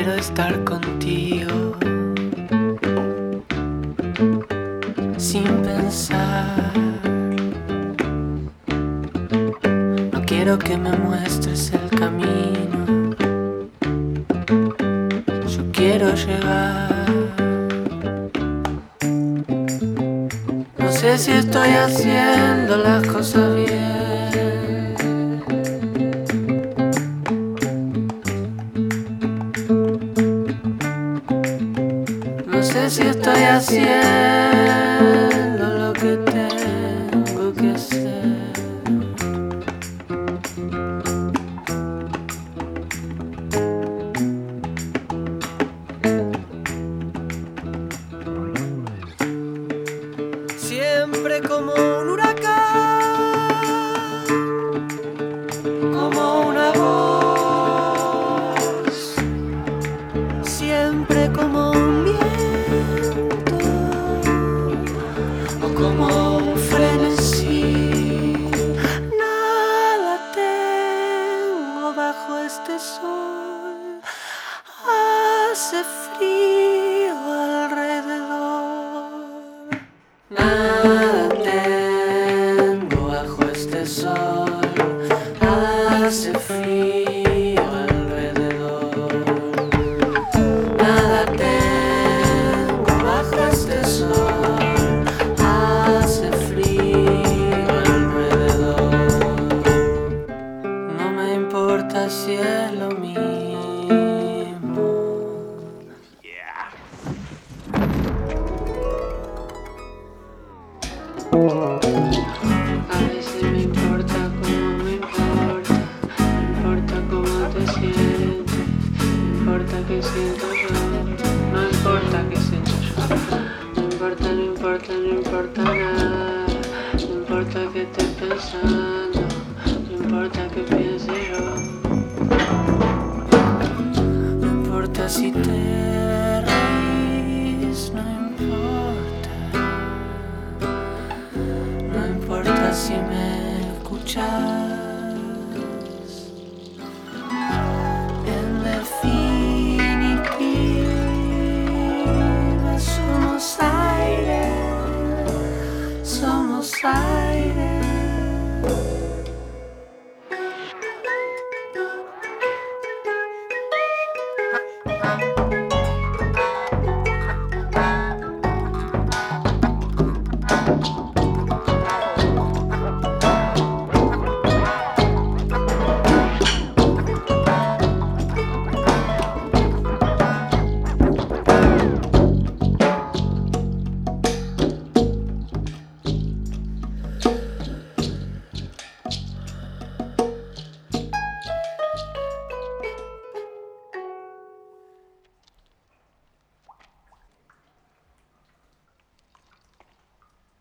quiero estar contigo sin pensar. No quiero que me muestres el camino, yo quiero llegar. No sé si estoy haciendo las cosas bien. No sé si estoy haciendo lo que tengo que hacer. Siempre como un huracán, como una voz, siempre como un viento o como un frenesí. Nada tengo bajo este sol, hace frío alrededor. Nada tengo bajo este sol, hace frío alrededor. Nada tengo bajo este sol, hace frío alrededor. No me importa si es lo mismo. A veces me importa cómo me importa, no importa cómo te sientes, no importa qué siento yo, no importa qué siento yo, no importa, no importa, no importa nada, no importa que esté pensando, no importa que piense yo, no importa si te reís, no importa. No importa si me escuchas. En definitiva, somos aire, somos aire.